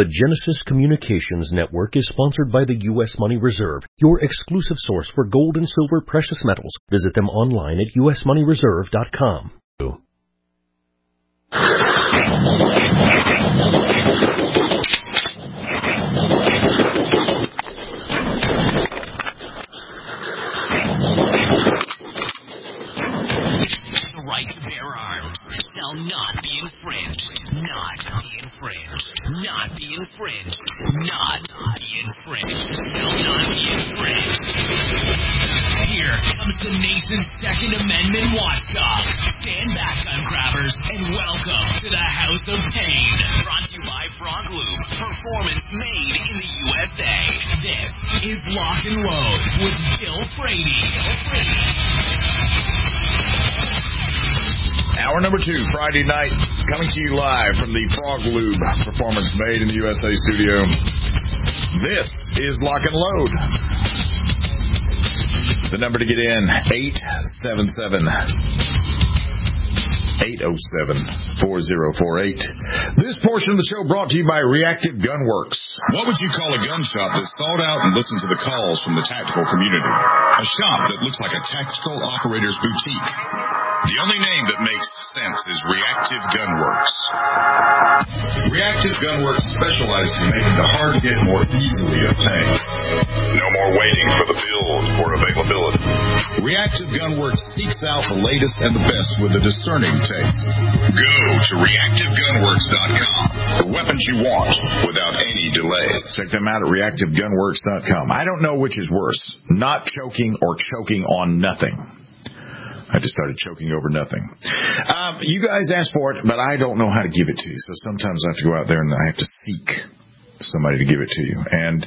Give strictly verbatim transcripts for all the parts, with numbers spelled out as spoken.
The Genesis Communications Network is sponsored by the U S Money Reserve, your exclusive source for gold and silver precious metals. Visit them online at u s money reserve dot com. The right to bear arms shall not be infringed. Not be infringed. Not be infringed. Not be infringed. Shall not be infringed. Here comes the nation's Second Amendment watchdog. Stand back, gun grabbers, and welcome to the House of Pain. Brought to you by Frog Lube. Performance made in the U S A. This is Lock and Load with Bill Frady. Bill Frady. Hour number two, Friday night, coming to you live from the Frog Lube Performance Made in the U S A studio. This is Lock and Load. The number to get in, eight seven seven, eight oh seven, four oh four eight. This portion of the show brought to you by Reactive Gunworks. What would you call a gun shop that's thought out and listens to the calls from the tactical community? A shop that looks like a tactical operator's boutique. The only name that makes sense is Reactive Gunworks. Reactive Gunworks specializes in making the hard-to-get more easily obtained. No more waiting for the bills for availability. Reactive Gunworks seeks out the latest and the best with a discerning taste. Go to reactive gunworks dot com for weapons you want without any delays. Check them out at reactive gunworks dot com. I don't know which is worse, not choking or choking on nothing. I just started choking over nothing. Um, you guys asked for it, but I don't know how to give it to you. So sometimes I have to go out there and I have to seek somebody to give it to you. And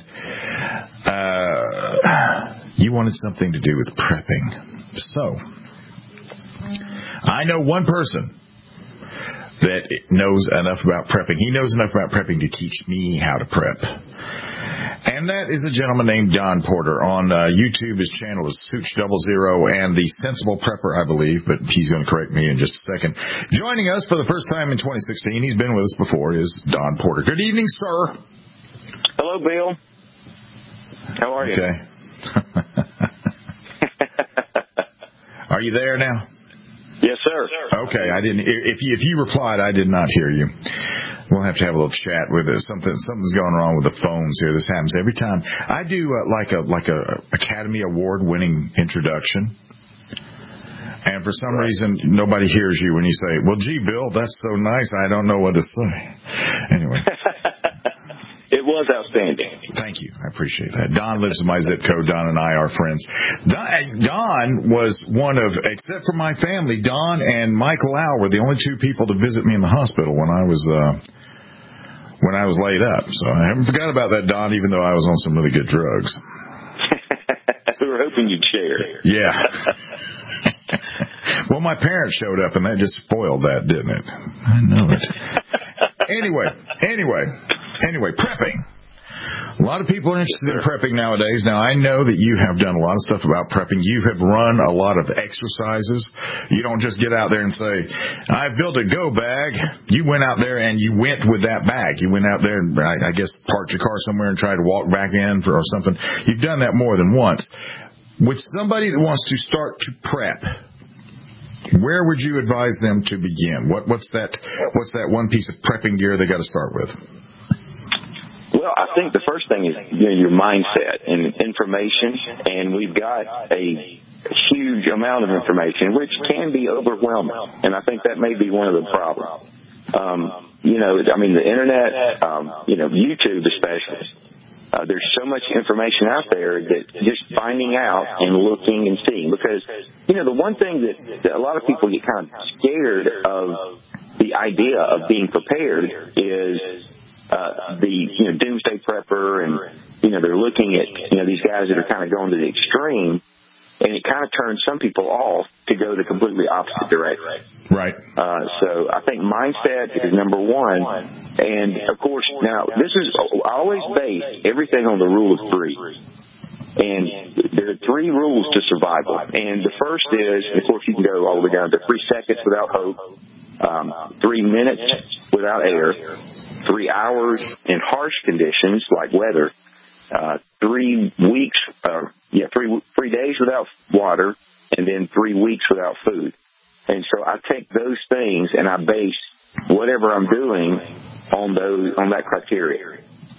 uh, you wanted something to do with prepping. So I know one person that knows enough about prepping. He knows enough about prepping to teach me how to prep. And that is a gentleman named Don Porter. On uh, YouTube, his channel is Such Double Zero and the Sensible Prepper, I believe, but he's going to correct me in just a second. Joining us for the first time in twenty sixteen, he's been with us before, is Don Porter. Good evening, sir. Hello, Bill. How are you? Okay. Are you there now? Yes, sir. Okay, I didn't. If you, if you replied, I did not hear you. We'll have to have a little chat with it. Something something's going wrong with the phones here. This happens every time. I do uh, like a like a Academy Award winning introduction, and for some right. reason nobody hears you when you say, "Well, gee, Bill, that's so nice. I don't know what to say." Anyway. It was outstanding. Thank you. I appreciate that. Don lives in my zip code. Don and I are friends. Don, Don was one of, except for my family, Don and Mike Lau were the only two people to visit me in the hospital when I was uh, when I was laid up. So I haven't forgot about that, Don, even though I was on some really good drugs. We were hoping you'd share. Yeah. Well, my parents showed up, and that just spoiled that, didn't it? I know it. Anyway, anyway, anyway, prepping. A lot of people are interested in prepping nowadays. Now, I know that you have done a lot of stuff about prepping. You have run a lot of exercises. You don't just get out there and say, I've built a go bag. You went out there and you went with that bag. You went out there and, I, I guess, parked your car somewhere and tried to walk back in for, or something. You've done that more than once. With somebody that wants to start to prep, where would you advise them to begin? What, what's that? What's that one piece of prepping gear they got to start with? Well, I think the first thing is you know, your mindset and information, and we've got a huge amount of information, which can be overwhelming, and I think that may be one of the problems. Um, you know, I mean, the internet, um, you know, YouTube especially. Uh, there's so much information out there that just finding out and looking and seeing. Because, you know, the one thing that, that a lot of people get kind of scared of the idea of being prepared is uh, the, you know, doomsday prepper. And, you know, they're looking at, you know, these guys that are kind of going to the extreme. And it kind of turns some people off to go the completely opposite direction. Right. Uh, so I think mindset is number one. And, of course, now, this is, I always base everything on the rule of three. And there are three rules to survival. And the first is, of course, you can go all the way down to three seconds without hope. um, three minutes without air, three hours in harsh conditions like weather, uh, three weeks, uh, yeah, three three days without water, and then three weeks without food. And so I take those things and I base whatever I'm doing on those on that criteria.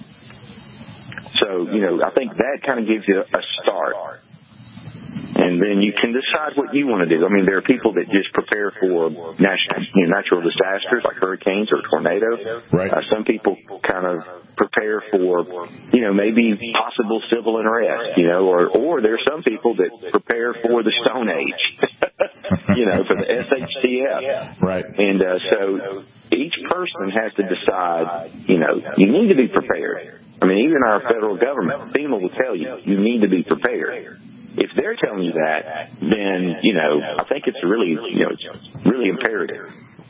So, you know, I think that kind of gives you a start. And then you can decide what you want to do. I mean, there are people that just prepare for national, you know, natural disasters like hurricanes or tornadoes. Right. Uh, some people kind of prepare for, you know, maybe possible civil unrest, you know, or, or there are some people that prepare for the Stone Age, you know, for the S H T F. Right. And uh, so each person has to decide, you know, you need to be prepared. I mean, even our federal government, FEMA will tell you, you need to be prepared. If they're telling you that, then, you know, I think it's really, you know, it's really imperative.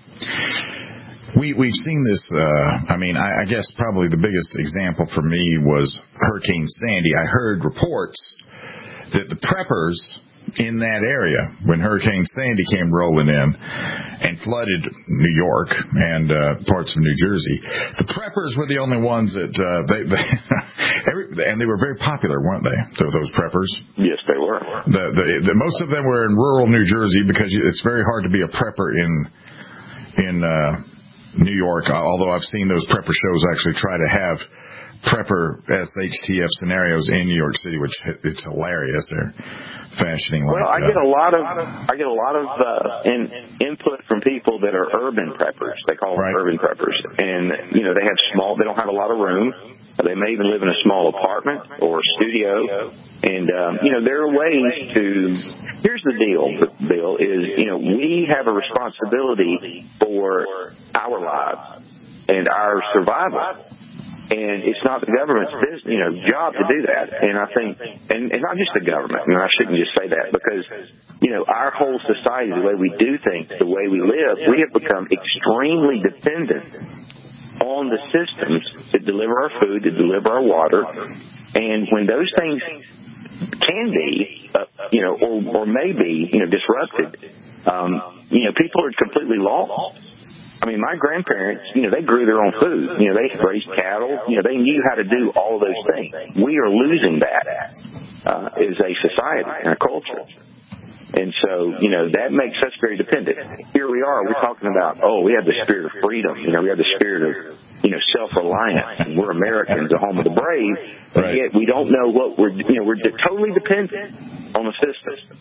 We, we've seen this, uh, I mean, I, I guess probably the biggest example for me was Hurricane Sandy. I heard reports that the preppers in that area, when Hurricane Sandy came rolling in and flooded New York and uh, parts of New Jersey, the preppers were the only ones that uh, they, they every, and they were very popular, weren't they? Those preppers. Yes, they were. The, the, the most of them were in rural New Jersey because it's very hard to be a prepper in in uh, New York. Although I've seen those prepper shows actually try to have prepper S H T F scenarios in New York City, which it's hilarious. They're fashioning like. Well, I uh, get a lot of I get a lot of uh, in, input from people that are urban preppers. They call them right. urban preppers, and you know they have small. They don't have a lot of room. They may even live in a small apartment or studio, and um, you know there are ways to. Here's the deal, Bill. Is you know we have a responsibility for our lives and our survival. And it's not the government's business, you know, job to do that. And I think, and, and not just the government, I mean, I shouldn't just say that because, you know, our whole society, the way we do things, the way we live, we have become extremely dependent on the systems that deliver our food, that deliver our water. And when those things can be, uh, you know, or, or may be, you know, disrupted, um, you know, people are completely lost. I mean, my grandparents, you know, they grew their own food. You know, they raised cattle. You know, they knew how to do all of those things. We are losing that uh, as a society and a culture. And so, you know, that makes us very dependent. Here we are, we're talking about, oh, we have the spirit of freedom. You know, we have the spirit of, you know, self-reliance. And we're Americans, the home of the brave. But right. yet we don't know what we're, you know, we're totally dependent on the system.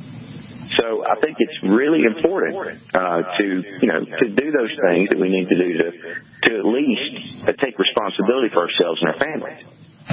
So I think it's really important uh, to, you know, to do those things that we need to do to, to at least uh, take responsibility for ourselves and our families.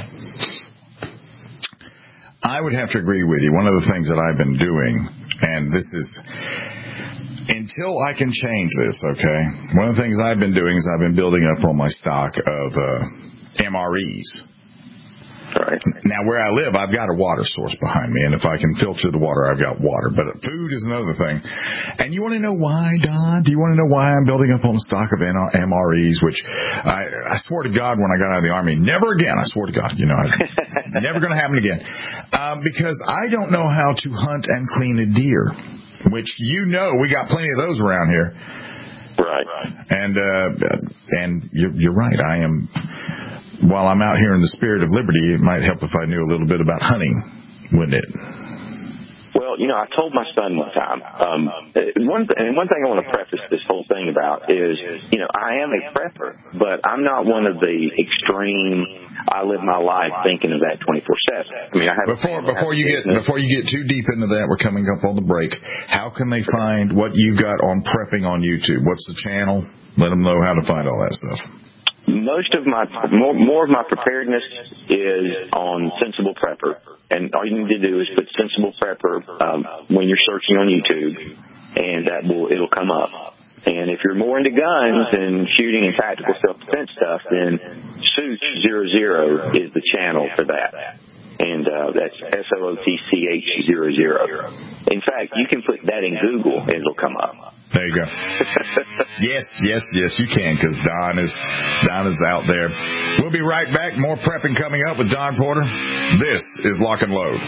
I would have to agree with you. One of the things that I've been doing, and this is until I can change this, okay, one of the things I've been doing is I've been building up on my stock of uh, M R Es. Right. Now, where I live, I've got a water source behind me, and if I can filter the water, I've got water. But food is another thing. And you want to know why, Don? Do you want to know why I'm building up on the stock of M R Es, which I, I swore to God when I got out of the Army, never again. I swore to God, you know, I, never going to happen again. Um, because I don't know how to hunt and clean a deer, which you know we got plenty of those around here. Right. And uh, and you're, you're right. I am. While I'm out here in the spirit of liberty, it might help if I knew a little bit about hunting, wouldn't it? Well, you know, I told my son one time, um, one th- and one thing I want to preface this whole thing about is, you know, I am a prepper, but I'm not one of the extreme, I live my life thinking of that twenty-four seven. I mean, I have before before you get before you get too deep into that, we're coming up on the break. How can they find what you got on prepping on YouTube? What's the channel? Let them know how to find all that stuff. Most of my, more, more of my preparedness is on Sensible Prepper. And all you need to do is put Sensible Prepper um, when you're searching on YouTube, and that will, it'll come up. And if you're more into guns and shooting and tactical self-defense stuff, then Such zero zero is the channel for that. And uh, that's S O O T C H zero zero. In fact, you can put that in Google and it'll come up. There you go. yes, yes, yes, you can, because Don is Don is out there. We'll be right back. More prepping coming up with Don Porter. This is Lock and Load.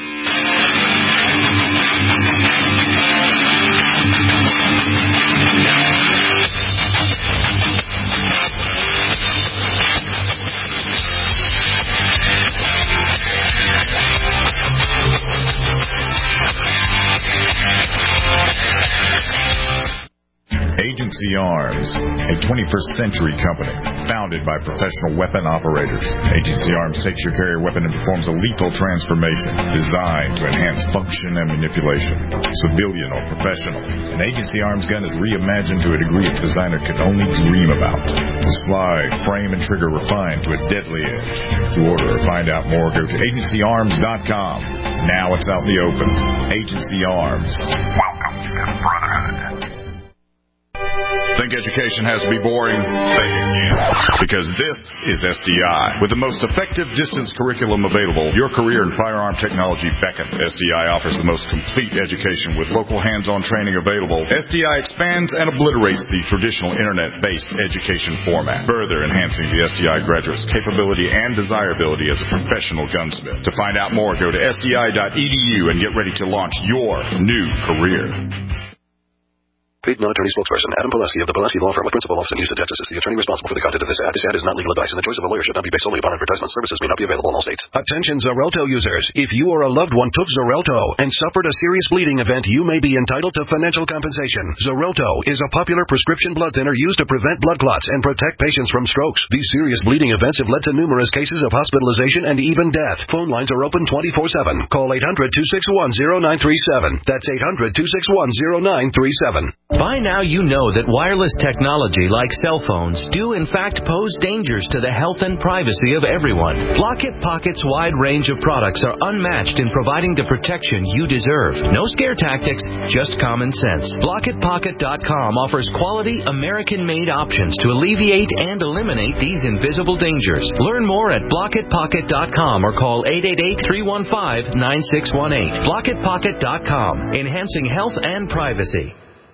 Agency Arms, a twenty-first century company founded by professional weapon operators. Agency Arms takes your carrier weapon and performs a lethal transformation designed to enhance function and manipulation. Civilian or professional, an Agency Arms gun is reimagined to a degree its designer could only dream about. The slide, frame, and trigger refined to a deadly edge. To order or find out more, go to agency arms dot com. Now it's out in the open. Agency Arms. Welcome to the Brotherhood. Think education has to be boring? Say it again. Because this is S D I. With the most effective distance curriculum available, your career in firearm technology beckons. S D I offers the most complete education with local hands-on training available. S D I expands and obliterates the traditional internet-based education format, further enhancing the S D I graduate's capability and desirability as a professional gunsmith. To find out more, go to S D I dot E D U and get ready to launch your new career. Paid non-attorney spokesperson Adam Pulaski of the Pulaski Law Firm with principal office in Houston, Texas, is the attorney responsible for the content of this ad. This ad is not legal advice, and the choice of a lawyer should not be based solely upon advertisement. Services may not be available in all states. Attention Xarelto users. If you or a loved one took Xarelto and suffered a serious bleeding event, you may be entitled to financial compensation. Xarelto is a popular prescription blood thinner used to prevent blood clots and protect patients from strokes. These serious bleeding events have led to numerous cases of hospitalization and even death. Phone lines are open twenty-four seven. Call eight hundred, two six one, zero nine three seven. That's eight hundred, two six one, zero nine three seven. By now you know that wireless technology like cell phones do in fact pose dangers to the health and privacy of everyone. Blockit Pocket's wide range of products are unmatched in providing the protection you deserve. No scare tactics, just common sense. Blockit Pocket dot com offers quality American-made options to alleviate and eliminate these invisible dangers. Learn more at Blockit Pocket dot com or call eight eight eight, three one five, nine six one eight. Blockit Pocket dot com, enhancing health and privacy.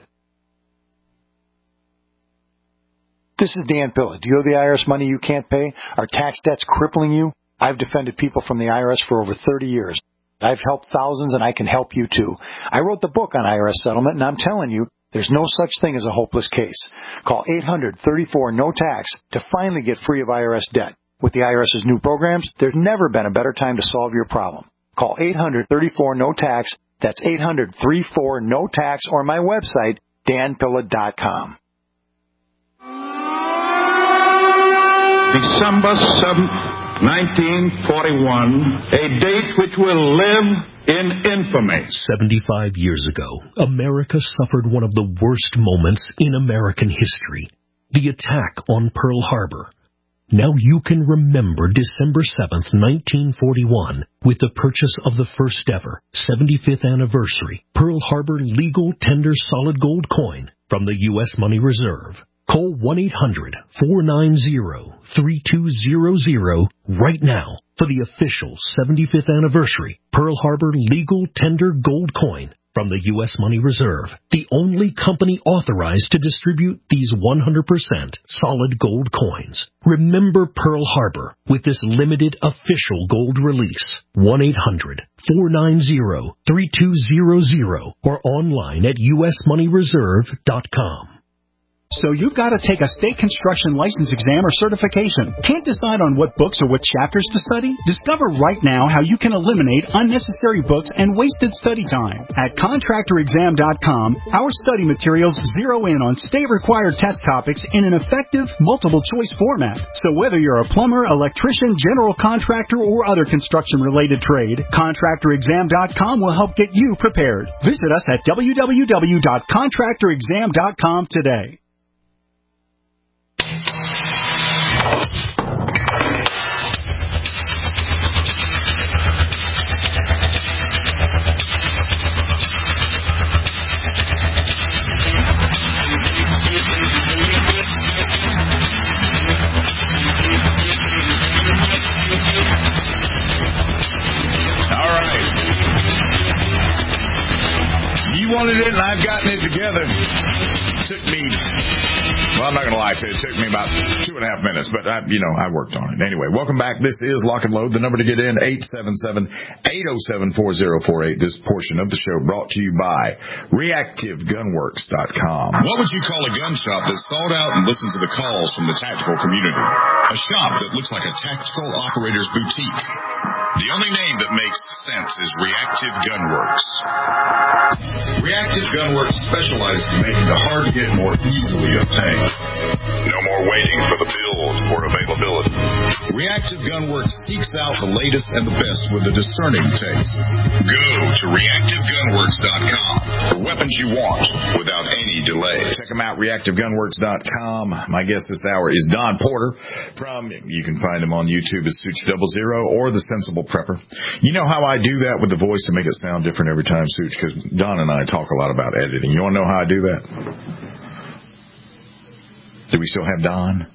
This is Dan Pilla. Do you owe the I R S money you can't pay? Are tax debts crippling you? I've defended people from the I R S for over thirty years. I've helped thousands, and I can help you too. I wrote the book on I R S settlement, and I'm telling you, there's no such thing as a hopeless case. Call eight hundred, thirty-four, no tax to finally get free of I R S debt. With the IRS's new programs, there's never been a better time to solve your problem. Call eight hundred, thirty-four, no tax. That's eight hundred, thirty-four, no tax, or my website, dan pilla dot com. December seventh, nineteen forty-one, a date which will live in infamy. seventy-five years ago, America suffered one of the worst moments in American history, the attack on Pearl Harbor. Now you can remember December seventh, nineteen forty-one, with the purchase of the first ever seventy-fifth anniversary Pearl Harbor legal tender solid gold coin from the U S Money Reserve. Call one eight hundred, four nine zero, three two zero zero right now for the official seventy-fifth anniversary Pearl Harbor legal tender gold coin from the U S Money Reserve, the only company authorized to distribute these one hundred percent solid gold coins. Remember Pearl Harbor with this limited official gold release. one eight hundred, four nine zero, three two zero zero or online at u s money reserve dot com. So you've got to take a state construction license exam or certification. Can't decide on what books or what chapters to study? Discover right now how you can eliminate unnecessary books and wasted study time. At contractor exam dot com, our study materials zero in on state-required test topics in an effective, multiple-choice format. So whether you're a plumber, electrician, general contractor, or other construction-related trade, contractor exam dot com will help get you prepared. Visit us at w w w dot contractor exam dot com today. Wanted it, and I've gotten it together. It took me, well, I'm not going to lie, it took me about two and a half minutes, but, I, you know, I worked on it. Anyway, welcome back. This is Lock and Load. The number to get in, eight seven seven, eight oh seven, four oh four eight. This portion of the show brought to you by reactive gun works dot com. What would you call a gun shop that's sold out and listens to the calls from the tactical community? A shop that looks like a tactical operator's boutique. The only name that makes sense is Reactive Gunworks. Reactive Gunworks specializes in making the hard-to-get more easily obtained. No more waiting for the build or availability. Reactive Gunworks seeks out the latest and the best with a discerning taste. Go to reactive gunworks dot com for weapons you want without any delay. Check them out, reactive gunworks dot com. My guest this hour is Don Porter from, you can find him on YouTube as Such Double Zero or The Sensible Prepper. You know how I do that with the voice to make it sound different every time, Such? Because Don and I talk a lot about editing. You want to know how I do that? Do we still have Don?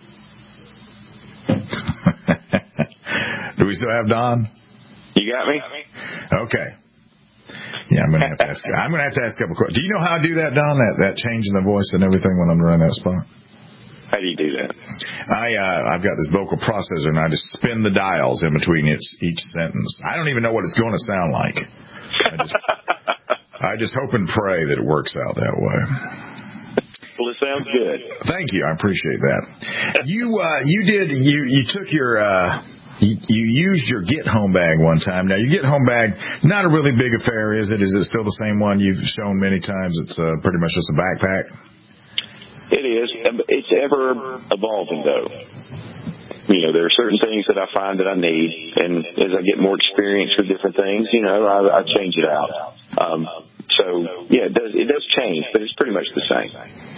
Do we still have Don? You got me? Okay. Yeah, I'm gonna have to ask. I'm gonna have to ask a couple questions. Do you know how I do that, Don? That that change in the voice and everything when I'm running that spot. How do you do that? I uh, I've got this vocal processor and I just spin the dials in between each each sentence. I don't even know what it's going to sound like. I just, I just hope and pray that it works out that way. Well, it sounds good. Thank you. I appreciate that. You uh, you did you you took your. Uh, You, you used your Get Home bag one time. Now, your Get Home bag, not a really big affair, is it? Is it still the same one you've shown many times? It's uh, pretty much just a backpack? It is. It's ever evolving, though. You know, there are certain things that I find that I need, and as I get more experience with different things, you know, I, I change it out. Um, so, yeah, it does, it does change, but it's pretty much the same.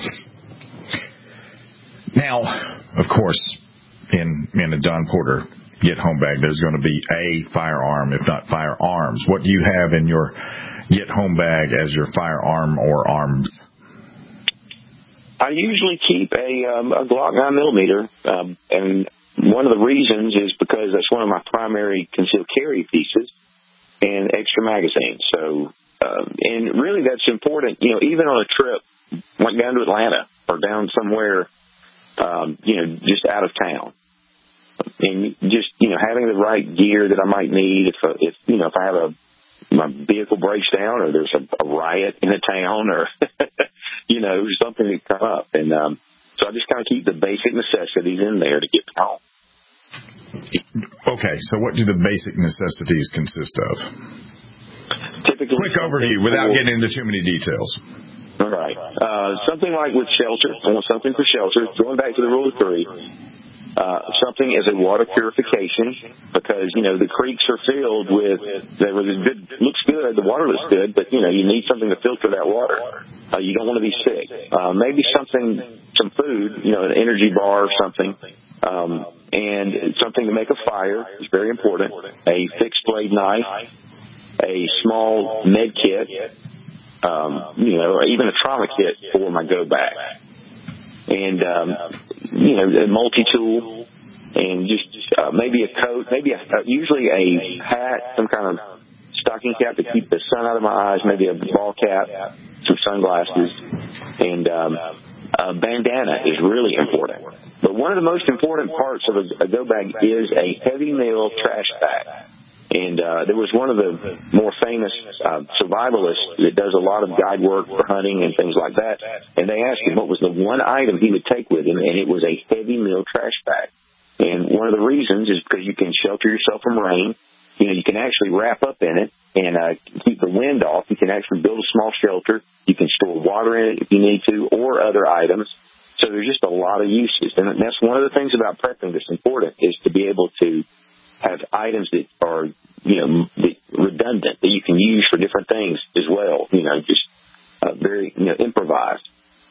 Now, of course, in, in a Don Porter Get Home bag, there's going to be a firearm, if not firearms. What do you have in your Get Home bag as your firearm or arms? I usually keep a, um, a Glock nine millimeter, um, and one of the reasons is because that's one of my primary concealed carry pieces and extra magazines. So, um, and really that's important, you know, even on a trip, like down to Atlanta or down somewhere, um, you know, just out of town. And just, you know, having the right gear that I might need if, uh, if you know, if I have a, my vehicle breaks down or there's a, a riot in a town or, you know, something that come up. And um, so I just kind of keep the basic necessities in there to get me home. Okay, so what do the basic necessities consist of? Typically, quick overview without getting into too many details. All right. Uh, something like with shelter, I want something for shelter. Going back to the rule of three. Uh, something as a water purification, because, you know, the creeks are filled with, they were good, looks good, the water looks good, but, you know, you need something to filter that water. Uh, you don't want to be sick. Uh, maybe something, some food, you know, an energy bar or something, um, and something to make a fire is very important. A fixed blade knife, a small med kit, um, you know, or even a trauma kit for my go bag. And, um, you know, a multi-tool and just uh, maybe a coat, maybe a, uh, usually a hat, some kind of stocking cap to keep the sun out of my eyes, maybe a ball cap, some sunglasses, and um, a bandana is really important. But one of the most important parts of a, a go bag is a heavy meal trash bag. And uh, there was one of the more famous uh, survivalists that does a lot of guide work for hunting and things like that. And they asked him what was the one item he would take with him, and it was a heavy meal trash bag. And one of the reasons is because you can shelter yourself from rain. You know, you can actually wrap up in it and uh, keep the wind off. You can actually build a small shelter. You can store water in it if you need to, or other items. So there's just a lot of uses. And that's one of the things about prepping that's important, is to be able to have items that are, you know, redundant, that you can use for different things as well, you know, just uh, very, you know, improvised.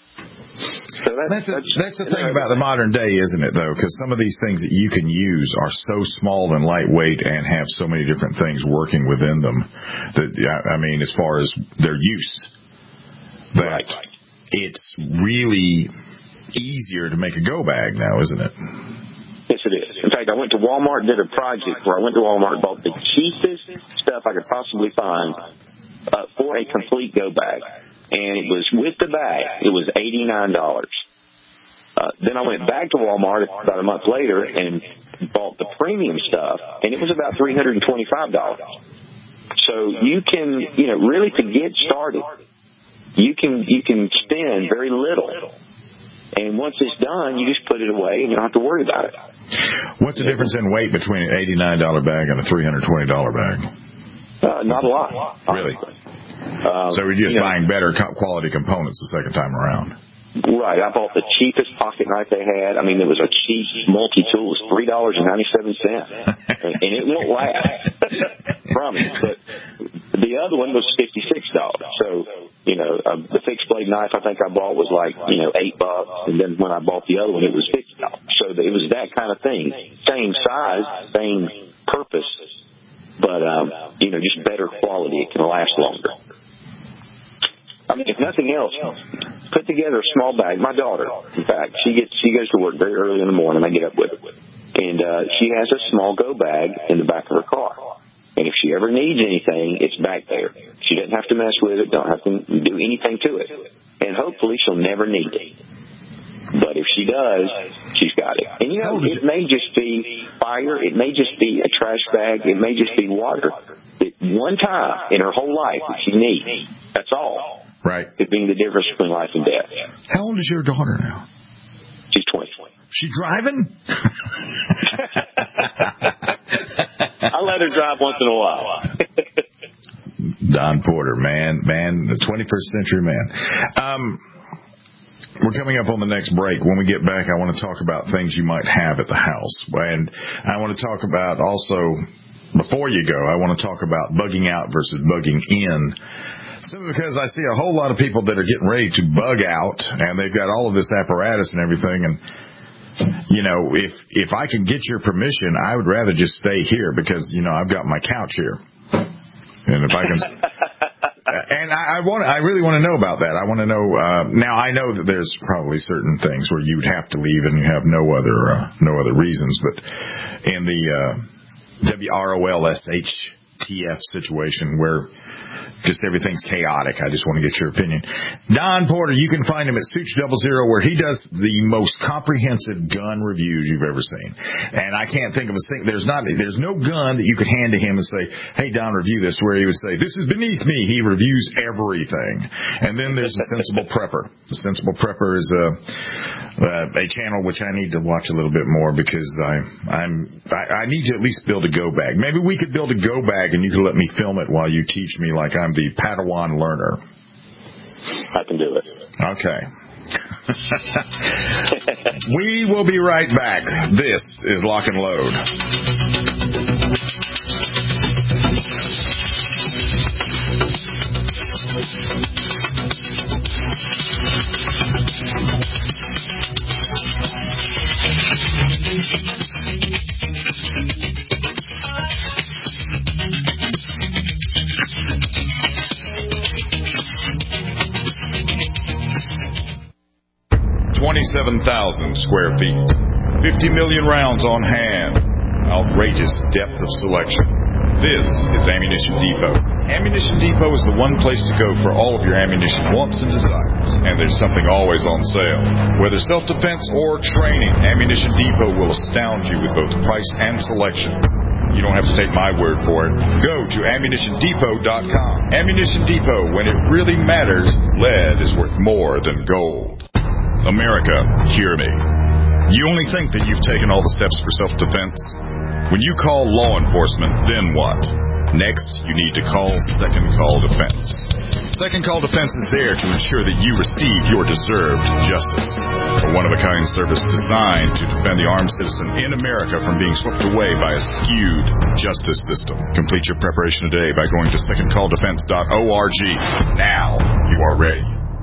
So that's, that's, a, that's, that's the thing about the modern day, isn't it, though? Because some of these things that you can use are so small and lightweight and have so many different things working within them that, I mean, as far as their use, that right. It's really easier to make a go bag now, isn't it? Yes, it is. In fact, I went to Walmart and did a project where I went to Walmart and bought the cheapest stuff I could possibly find uh, for a complete go bag. And it was with the bag, it was eighty-nine dollars. Uh, then I went back to Walmart about a month later and bought the premium stuff, and it was about three hundred twenty-five dollars. So you can, you know, really to get started, you can you can spend very little. And once it's done, you just put it away and you don't have to worry about it. What's the difference in weight between an eighty-nine dollar bag and a three hundred twenty dollar bag? Uh, not a lot. Really? Um, so we're just you know, buying better quality components the second time around. Right. I bought the cheapest pocket knife they had. I mean, it was a cheap multi-tool. It was three dollars and ninety-seven cents. And it won't last. Promise. But the other one was fifty-six dollars. So, you know, uh, the fixed blade knife I think I bought was like, you know, eight bucks. And then when I bought the other one, it was fifty dollars. So it was that kind of thing. Same size, same purpose, but, um, you know, just better quality. It can last longer. I mean, if nothing else, put together a small bag. My daughter, in fact, she gets she goes to work very early in the morning. I get up with her, and uh, she has a small go bag in the back of her car. And if she ever needs anything, it's back there. She doesn't have to mess with it. Don't have to do anything to it. And hopefully, she'll never need it. But if she does, she's got it. And you know, it may just be fire. It may just be a trash bag. It may just be water. It, one time in her whole life that she needs. That's all. Right. It being the difference between life and death. How old is your daughter now? She's twenty. She driving? I let her drive once in a while. Don Porter, man, man, the twenty-first century man. Um, we're coming up on the next break. When we get back, I want to talk about things you might have at the house. And I want to talk about also, before you go, I want to talk about bugging out versus bugging in. Simply because I see a whole lot of people that are getting ready to bug out, and they've got all of this apparatus and everything. And, you know, if if I can get your permission, I would rather just stay here because, you know, I've got my couch here. And if I can... And I, I want, I really want to know about that. I want to know. Uh, now I know that there's probably certain things where you'd have to leave and you have no other, uh, no other reasons. But in the uh, W R O L S H T F situation where just everything's chaotic, I just want to get your opinion. Don Porter, you can find him at Such Double Zero, where he does the most comprehensive gun reviews you've ever seen. And I can't think of a thing. There's not, there's no gun that you could hand to him and say, "Hey, Don, review this," where he would say, "This is beneath me." He reviews everything. And then there's the Sensible Prepper. The Sensible Prepper is a, a channel which I need to watch a little bit more because I, I'm, I, I need to at least build a go bag. Maybe we could build a go bag and you could let me film it while you teach me like I'm the Padawan learner. I can do it. Okay. We will be right back. This is Lock and Load. twenty-seven thousand square feet. fifty million rounds on hand. Outrageous depth of selection. This is Ammunition Depot. Ammunition Depot is the one place to go for all of your ammunition wants and desires. And there's something always on sale. Whether self-defense or training, Ammunition Depot will astound you with both price and selection. You don't have to take my word for it. Go to ammunition depot dot com. Ammunition Depot, when it really matters, lead is worth more than gold. America, hear me. You only think that you've taken all the steps for self-defense? When you call law enforcement, then what? Next, you need to call Second Call Defense. Second Call Defense is there to ensure that you receive your deserved justice. A one-of-a-kind service designed to defend the armed citizen in America from being swept away by a skewed justice system. Complete your preparation today by going to second call defense dot org. Now you are ready.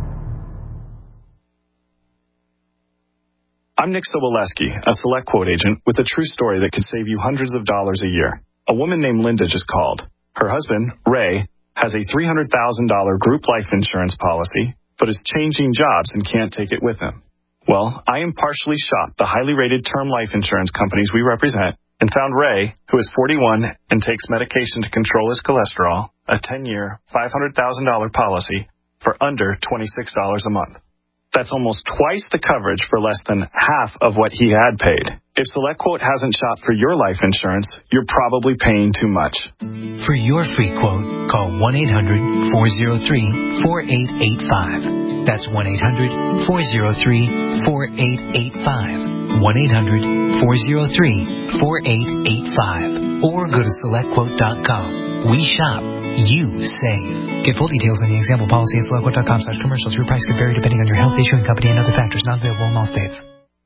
I'm Nick Soboleski, a Select Quote agent with a true story that could save you hundreds of dollars a year. A woman named Linda just called. Her husband, Ray, has a three hundred thousand dollars group life insurance policy, but is changing jobs and can't take it with him. Well, I impartially shopped the highly rated term life insurance companies we represent and found Ray, who is forty-one and takes medication to control his cholesterol, a ten-year, five hundred thousand dollars policy for under twenty-six dollars a month. That's almost twice the coverage for less than half of what he had paid. If SelectQuote hasn't shopped for your life insurance, you're probably paying too much. For your free quote, call one eight hundred four oh three four eight eight five. That's one eight hundred four oh three four eight eight five. one eight hundred four oh three four eight eight five or go to select quote dot com. We shop, you save. Get full details on the example policy at select quote dot com slash commercials. Your price can vary depending on your health, issuing company, and other factors. Not available in all states.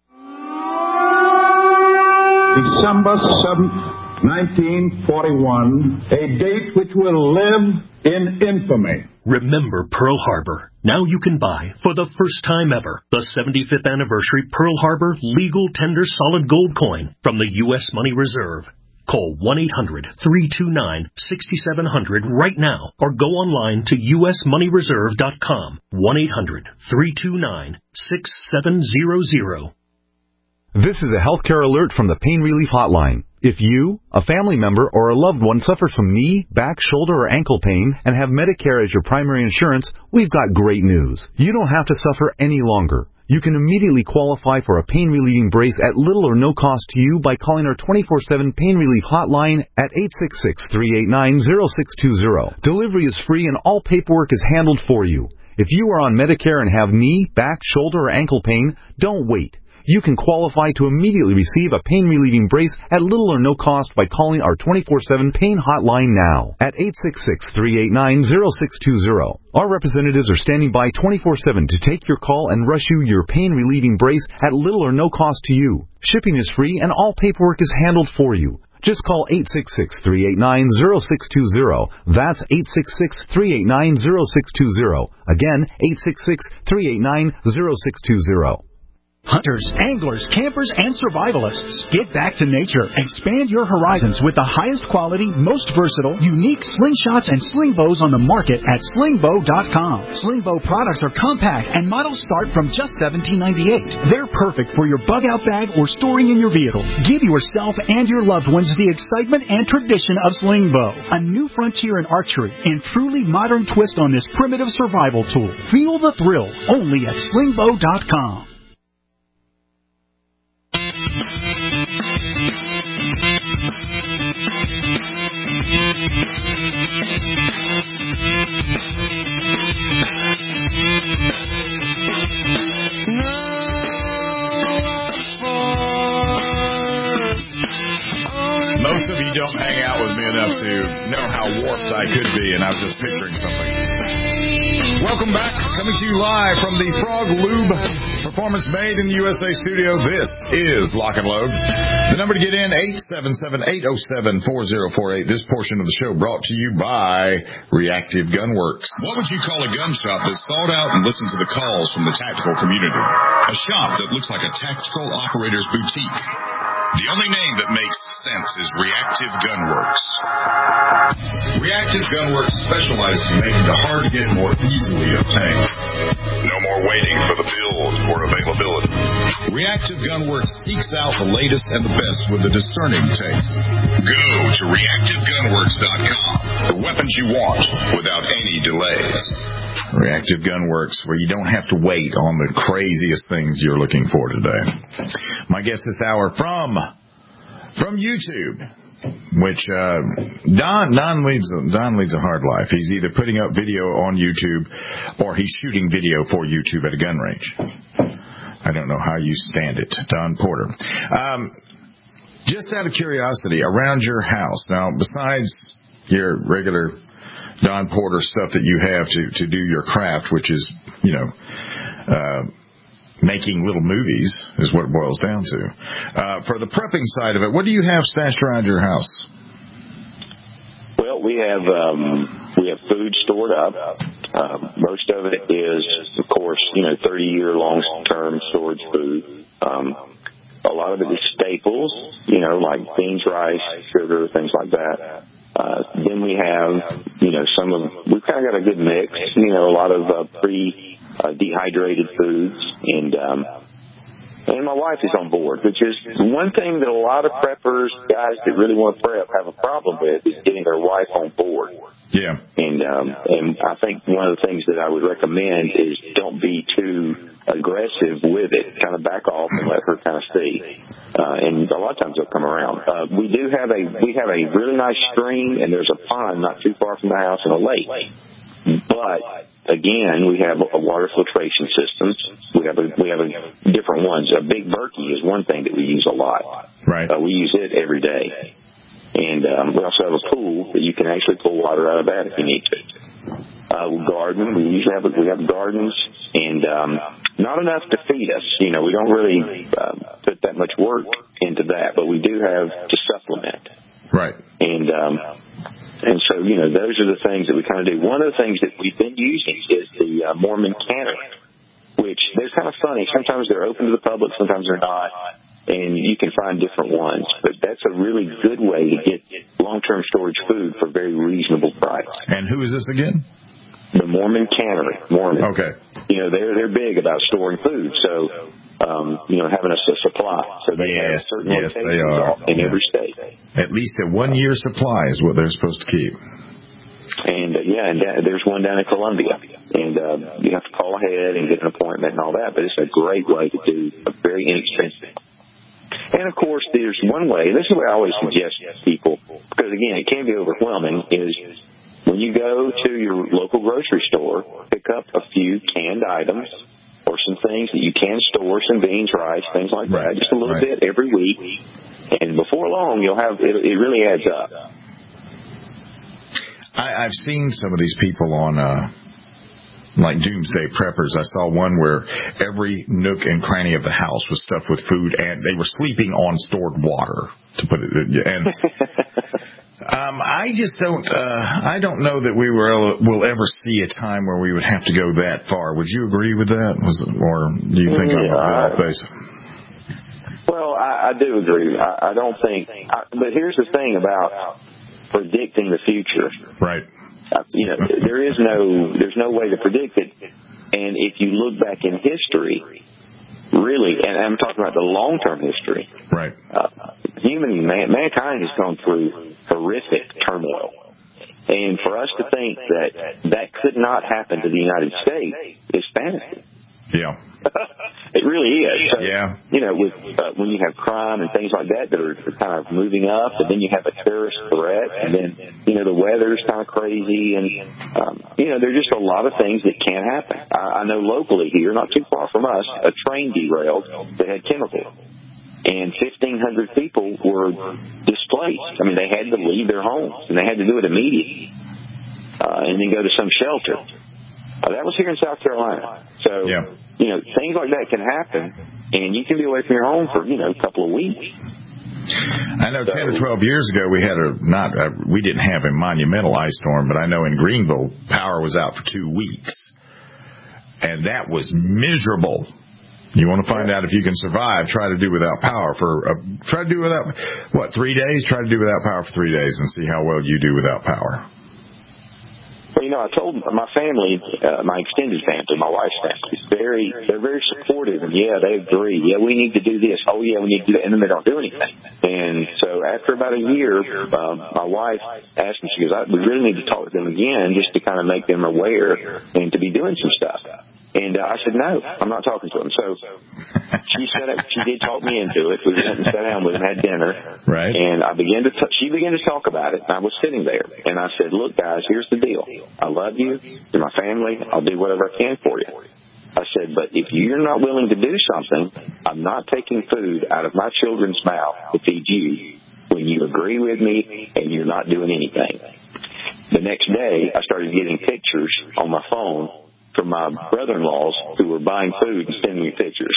December seventh, nineteen forty-one, a date which will live in infamy. Remember Pearl Harbor. Now you can buy, for the first time ever, the seventy-fifth anniversary Pearl Harbor Legal Tender Solid Gold Coin from the U S Money Reserve. Call one eight hundred three two nine six seven zero zero right now or go online to U S money reserve dot com. one eight hundred three two nine six seven zero zero. This is a healthcare alert from the Pain Relief Hotline. If you, a family member, or a loved one suffers from knee, back, shoulder, or ankle pain and have Medicare as your primary insurance, we've got great news. You don't have to suffer any longer. You can immediately qualify for a pain-relieving brace at little or no cost to you by calling our twenty-four seven Pain Relief Hotline at eight six six, three eight nine, zero six two zero. Delivery is free and all paperwork is handled for you. If you are on Medicare and have knee, back, shoulder, or ankle pain, don't wait. You can qualify to immediately receive a pain-relieving brace at little or no cost by calling our twenty-four seven Pain Hotline now at eight six six, three eight nine, zero six two zero. Our representatives are standing by twenty-four seven to take your call and rush you your pain-relieving brace at little or no cost to you. Shipping is free and all paperwork is handled for you. Just call eight six six, three eight nine, zero six two zero. That's eight six six, three eight nine, zero six two zero. Again, eight six six, three eight nine, zero six two zero. Hunters, anglers, campers, and survivalists. Get back to nature. Expand your horizons with the highest quality, most versatile, unique slingshots and sling bows on the market at sling bow dot com. Sling bow products are compact and models start from just seventeen ninety-eight. They're perfect for your bug out bag or storing in your vehicle. Give yourself and your loved ones the excitement and tradition of sling bow. A new frontier in archery and truly modern twist on this primitive survival tool. Feel the thrill only at sling bow dot com. Most of you don't hang out with me enough to know how warped I could be, and I was just picturing something. Welcome back. Coming to you live from the Frog Lube Performance Made in the U S A studio. This is Lock and Load. The number to get in, eight seven seven, eight oh seven, four oh four eight. This portion of the show brought to you by Reactive Gunworks. What would you call a gun shop that's thought out and listens to the calls from the tactical community? A shop that looks like a tactical operator's boutique. The only name that makes sense is Reactive Gunworks. Reactive Gunworks specializes in making the hard-to-get more easily obtained. No more waiting for the bills or availability. Reactive Gunworks seeks out the latest and the best with a discerning taste. Go to reactive gunworks dot com. The weapons you want without any delays. Reactive Gunworks, where you don't have to wait on the craziest things you're looking for today. My guest this hour from from YouTube, which uh, Don Don leads Don leads a hard life. He's either putting up video on YouTube or he's shooting video for YouTube at a gun range. I don't know how you stand it, Don Porter. Um, just out of curiosity, around your house now, besides your regular Don Porter stuff that you have to, to do your craft, which is, you know, uh, making little movies is what it boils down to. Uh, for the prepping side of it, what do you have stashed around your house? Well, we have um, we have food stored up. Um, most of it is, of course, you know, thirty-year long-term storage food. Um, a lot of it is staples, you know, like beans, rice, sugar, things like that. Uh, then we have, you know, some of, we've kind of got a good mix, you know, a lot of uh, pre-dehydrated uh, foods, and um, and my wife is on board, which is one thing that a lot of preppers, guys that really want to prep, have a problem with, is getting their wife on board. Yeah. And um, and I think one of the things that I would recommend is don't be too aggressive with it. Kind of back off and let her kind of see. Uh, and a lot of times they'll come around. Uh, we do have a we have a really nice stream, and there's a pond not too far from the house and a lake. But again, we have a water filtration system. We have a, we have a different ones. A Big Berkey is one thing that we use a lot. Right. Uh, we use it every day. And um, we also have a pool that you can actually pull water out of that if you need to. Uh, we garden. We usually have we have gardens, and um, not enough to feed us. You know, we don't really uh, put that much work into that, but we do have to supplement. Right. And um, and so you know, those are the things that we kind of do. One of the things that we've been using is the uh, Mormon Cannery, which they're kind of funny. Sometimes they're open to the public, sometimes they're not. And you can find different ones. But that's a really good way to get long-term storage food for a very reasonable price. And who is this again? The Mormon Cannery. Mormon. Okay. You know, they're they're big about storing food. So, um, you know, having a, a supply. So they yes, have certain yes, locations they are. in yeah. every state. At least a one-year supply is what they're supposed to keep. And, uh, yeah, and da- there's one down in Columbia. And uh, you have to call ahead and get an appointment and all that. But it's a great way to do a very inexpensive. And, of course, there's one way, and this is what I always suggest to people, because, again, it can be overwhelming, is when you go to your local grocery store, pick up a few canned items or some things that you can store, some beans, rice, things like right. that, just a little right. bit every week. And before long, you'll have, it, it really adds up. I, I've seen some of these people on, uh, like doomsday preppers. I saw one where every nook and cranny of the house was stuffed with food, and they were sleeping on stored water, to put it. And um, I just don't. Uh, I don't know that we will will ever see a time where we would have to go that far. Would you agree with that, was it, or do you think yeah, I'm off base? Well, I, I do agree. I, I don't think. I, but here's the thing about predicting the future. Right. Uh, you know, there is no, there's no way to predict it. And if you look back in history, really, and I'm talking about the long-term history, right? Uh, human, man, mankind has gone through horrific turmoil. And for us to think that that could not happen to the United States is fantasy. Yeah. It really is. So, yeah. You know, with uh, when you have crime and things like that that are kind of moving up, and then you have a terrorist threat, and then, you know, the weather's kind of crazy, and, um, you know, there are just a lot of things that can happen. I, I know locally here, not too far from us, a train derailed that had chemicals. And fifteen hundred people were displaced. I mean, they had to leave their homes, and they had to do it immediately, uh, and then go to some shelter. Uh, that was here in South Carolina. So, yeah. you know, things like that can happen, and you can be away from your home for, you know, a couple of weeks. I know so, ten or twelve years ago we had a, not, a, we didn't have a monumental ice storm, but I know in Greenville, power was out for two weeks. And that was miserable. You want to find out if you can survive, try to do without power for, uh, try to do without, what, three days? Try to do without power for three days and see how well you do without power. Well, you know, I told my family, uh, my extended family, my wife's family, very, they're very supportive, and yeah, they agree. Yeah, we need to do this. Oh, yeah, we need to do that, and then they don't do anything. And so after about a year, um, my wife asked me, she goes, I, we really need to talk to them again just to kind of make them aware and to be doing some stuff. And uh, I said, no, I'm not talking to them. So she said it, she did talk me into it. We went and sat down with them, had dinner. Right. And I began to, t- she began to talk about it. And I was sitting there. And I said, look, guys, here's the deal. I love you. You're my family. I'll do whatever I can for you. I said, but if you're not willing to do something, I'm not taking food out of my children's mouth to feed you when you agree with me and you're not doing anything. The next day, I started getting pictures on my phone from my brother-in-laws who were buying food and sending me pictures.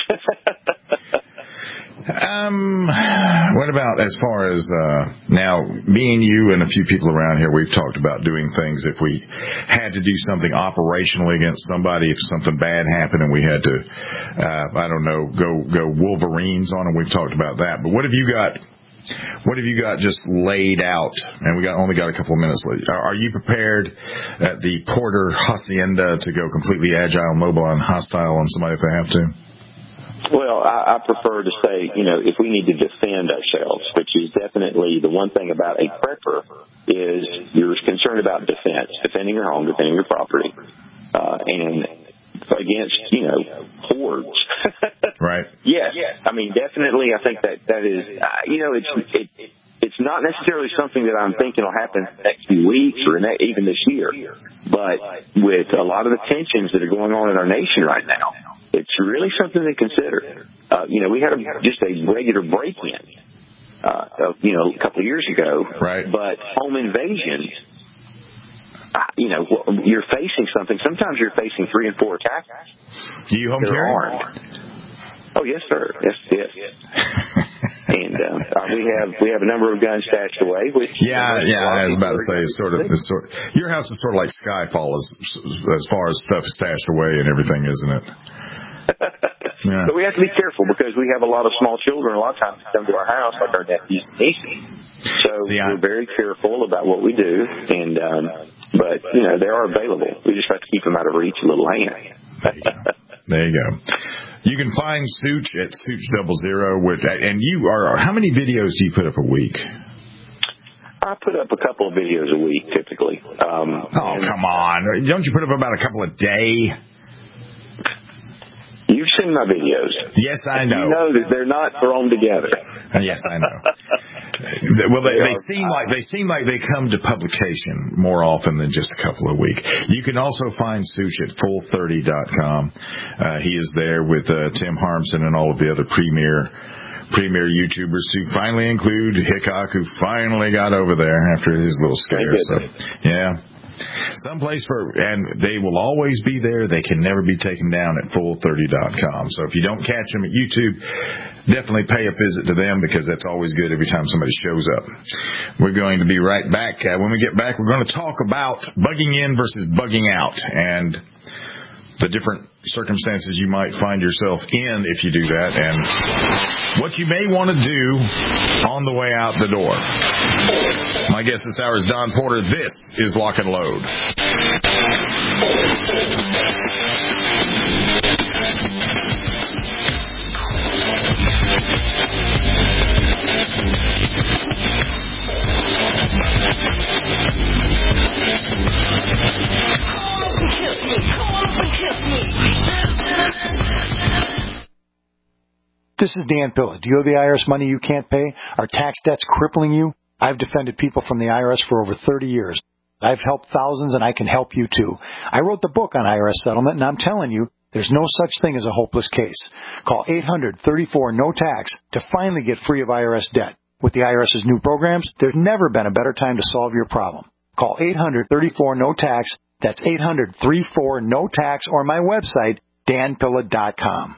um, what about as far as, uh, now, me and you and a few people around here, we've talked about doing things if we had to do something operationally against somebody, if something bad happened and we had to, uh, I don't know, go, go Wolverines on them. We've talked about that. But what have you got? What have you got just laid out? And we got only got a couple of minutes left. Are, are you prepared at the Porter Hacienda to go completely agile, mobile, and hostile on somebody if they have to? Well, I, I prefer to say, you know, if we need to defend ourselves, which is definitely the one thing about a prepper is you're concerned about defense, defending your home, defending your property, uh, and against, you know, hordes. Right. Yes. I mean, definitely, I think that that is, uh, you know, it's it, it's not necessarily something that I'm thinking will happen in the next few weeks or in that, even this year. But with a lot of the tensions that are going on in our nation right now, it's really something to consider. Uh, you know, we had a, just a regular break-in, uh, you know, a couple of years ago. Right. But home invasions, uh, you know, you're facing something. Sometimes you're facing three and four attacks. You home They're carry? armed. Oh, yes, sir. Yes, yes. And uh, we have we have a number of guns stashed away. Which yeah, yeah. I was about to say, it's sort of, it's sort. Your house is sort of like Skyfall as as far as stuff stashed away and everything, isn't it? Yeah. But we have to be careful because we have a lot of small children. A lot of times they come to our house, like our nephews and nieces. So See, we're very careful about what we do. And um, but you know they are available. We just have to keep them out of reach, a little hand. There you go. There you go. You can find Such at Such Double Zero. With, and you are, how many videos do you put up a week? I put up a couple of videos a week, typically. Um, oh, come on. Don't you put up about a couple a day? You've seen my videos. Yes, I know. You know that they're not thrown together. Yes, I know. Well, they, they seem like they seem like they come to publication more often than just a couple a week. You can also find Such at full thirty dot com. Uh, he is there with uh, Tim Harmson and all of the other premier premier YouTubers who finally include Hickok, who finally got over there after his little scare. So, yeah. Someplace for, and they will always be there. They can never be taken down at full thirty dot com. So if you don't catch them at YouTube, definitely pay a visit to them because that's always good every time somebody shows up. We're going to be right back. Uh, when we get back, we're going to talk about bugging in versus bugging out and the different circumstances you might find yourself in if you do that, and what you may want to do on the way out the door. My guest this hour is Don Porter. This is Lock and Load. This is Dan Pilla. Do you owe the I R S money you can't pay? Are tax debts crippling you? I've defended people from the I R S for over thirty years. I've helped thousands, and I can help you too. I wrote the book on I R S settlement, and I'm telling you, there's no such thing as a hopeless case. Call eight hundred, thirty-four, no tax to finally get free of I R S debt. With the IRS's new programs, there's never been a better time to solve your problem. Call eight hundred, thirty-four, no tax. That's eight hundred, thirty-four, no tax, or my website, dan pilla dot com.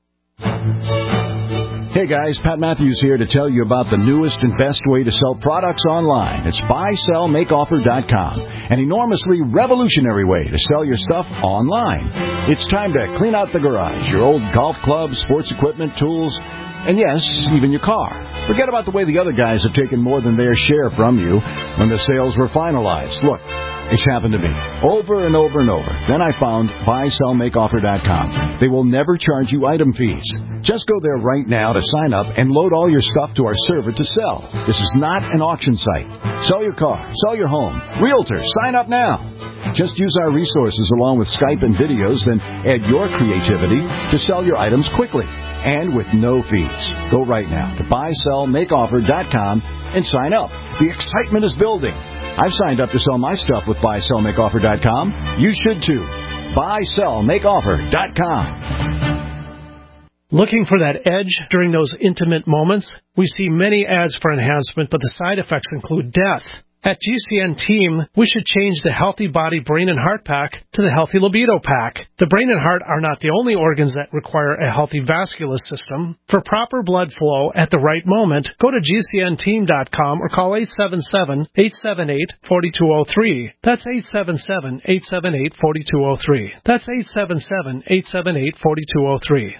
Hey guys, Pat Matthews here to tell you about the newest and best way to sell products online. It's buy sell make offer dot com, an enormously revolutionary way to sell your stuff online. It's time to clean out the garage, your old golf clubs, sports equipment, tools, and yes, even your car. Forget about the way the other guys have taken more than their share from you when the sales were finalized. Look, it's happened to me over and over and over. Then I found buy sell make offer dot com. They will never charge you item fees. Just go there right now to sign up and load all your stuff to our server to sell. This is not an auction site. Sell your car, sell your home. Realtor, sign up now. Just use our resources along with Skype and videos, then add your creativity to sell your items quickly and with no fees. Go right now to buy sell make offer dot com and sign up. The excitement is building. I've signed up to sell my stuff with buy sell make offer dot com. You should too. buy sell make offer dot com. Looking for that edge during those intimate moments? We see many ads for enhancement, but the side effects include death. At G C N Team, we should change the Healthy Body Brain and Heart Pack to the Healthy Libido Pack. The brain and heart are not the only organs that require a healthy vascular system. For proper blood flow at the right moment, go to G C N team dot com or call eight seven seven, eight seven eight, four two zero three. That's eight seven seven, eight seven eight, four two zero three. That's eight seven seven, eight seven eight, four two zero three.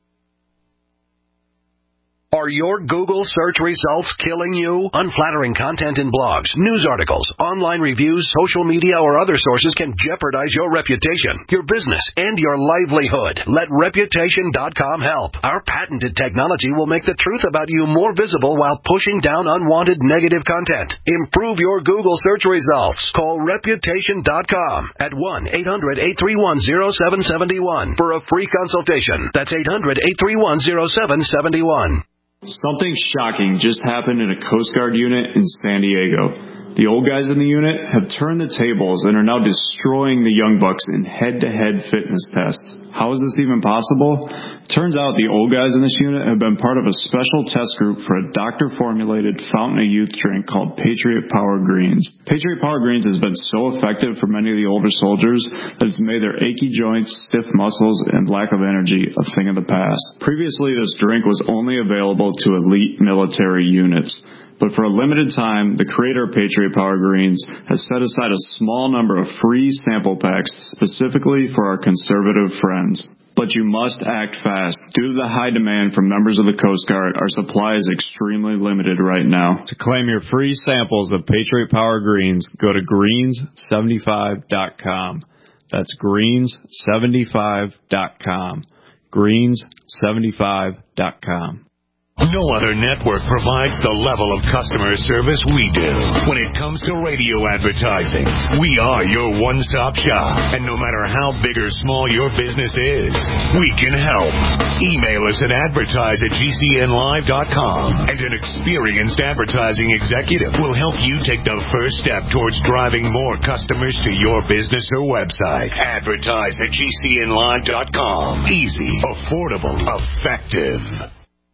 Are your Google search results killing you? Unflattering content in blogs, news articles, online reviews, social media, or other sources can jeopardize your reputation, your business, and your livelihood. Let reputation dot com help. Our patented technology will make the truth about you more visible while pushing down unwanted negative content. Improve your Google search results. Call reputation dot com at one eight hundred, eight three one, zero seven seven one for a free consultation. That's eight hundred, eight three one, zero seven seven one. Something shocking just happened in a Coast Guard unit in San Diego. The old guys in the unit have turned the tables and are now destroying the young bucks in head-to-head fitness tests. How is this even possible? Turns out the old guys in this unit have been part of a special test group for a doctor-formulated fountain of youth drink called Patriot Power Greens. Patriot Power Greens has been so effective for many of the older soldiers that it's made their achy joints, stiff muscles, and lack of energy a thing of the past. Previously, this drink was only available to elite military units. But for a limited time, the creator of Patriot Power Greens has set aside a small number of free sample packs specifically for our conservative friends. But you must act fast. Due to the high demand from members of the Coast Guard, our supply is extremely limited right now. To claim your free samples of Patriot Power Greens, go to greens seventy-five dot com. That's greens seventy-five dot com. greens seventy-five dot com. No other network provides the level of customer service we do. When it comes to radio advertising, we are your one-stop shop. And no matter how big or small your business is, we can help. Email us at advertise at g c n live dot com, and an experienced advertising executive will help you take the first step towards driving more customers to your business or website. Advertise at g c n live dot com. Easy, affordable, effective.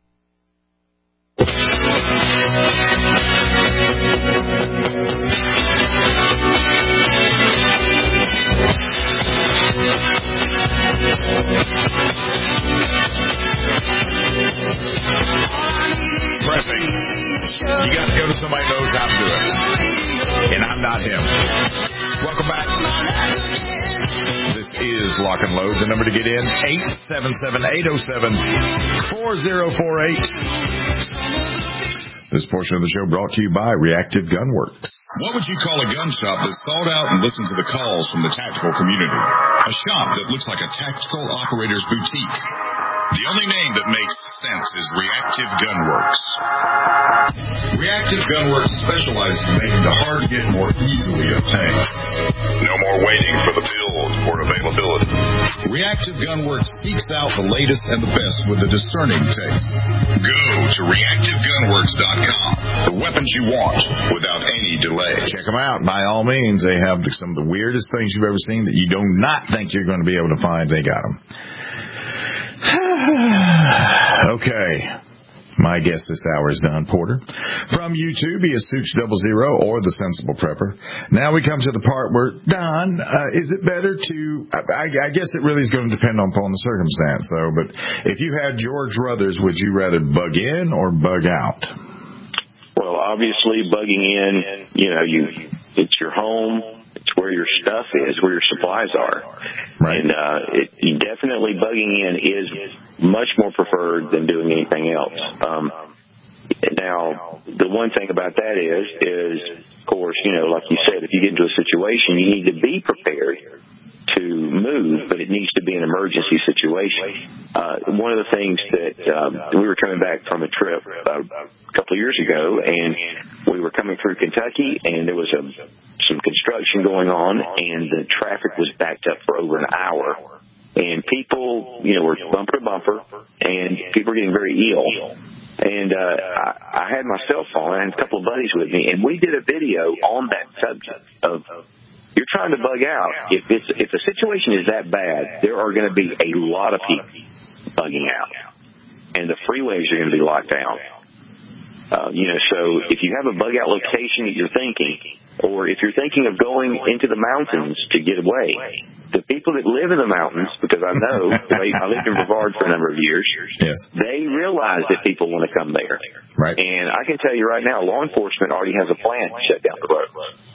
Prepping. You got to go to somebody who knows how to do it. And I'm not him. Welcome back. This is Lock and Load. The number to get in, eight seven seven, eight oh seven, four oh four eight. This portion of the show brought to you by Reactive Gunworks. What would you call a gun shop that's sold out and listens to the calls from the tactical community? A shop that looks like a tactical operator's boutique. The only name that makes sense is Reactive Gunworks. Reactive Gunworks specializes in making the hard-to-get more easily obtained. No more waiting for the build or availability. Reactive Gunworks seeks out the latest and the best with a discerning taste. Go to reactive gunworks dot com for weapons you want without any delay. Check them out. By all means, they have the, some of the weirdest things you've ever seen that you do not think you're going to be able to find. They got them. Okay. My guess this hour is done, Porter. From YouTube, he is Such Double Zero or the Sensible Prepper. Now we come to the part where, Don, uh, is it better to, I, I guess it really is going to depend upon the circumstance, though, but if you had George Ruthers, would you rather bug in or bug out? Well, obviously, bugging in, you know, you it's your home. It's where your stuff is, where your supplies are. Right. And uh, it, definitely bugging in is much more preferred than doing anything else. Um, now, the one thing about that is, is, of course, you know, like you said, if you get into a situation, you need to be prepared to move, but it needs to be an emergency situation. Uh, one of the things that um, we were coming back from a trip uh, a couple of years ago, and we were coming through Kentucky, and there was a, some construction going on, and the traffic was backed up for over an hour. And people, you know, were bumper to bumper, and people were getting very ill. And uh, I, I had my cell phone, I had a couple of buddies with me, and we did a video on that subject of you're trying to bug out. If it's if the situation is that bad, there are going to be a lot of people bugging out, and the freeways are going to be locked down. Uh, you know, so if you have a bug out location that you're thinking, or if you're thinking of going into the mountains to get away, the people that live in the mountains, because I know I lived in Brevard for a number of years, yes. They realize that people want to come there. Right. And I can tell you right now, law enforcement already has a plan to shut down the road.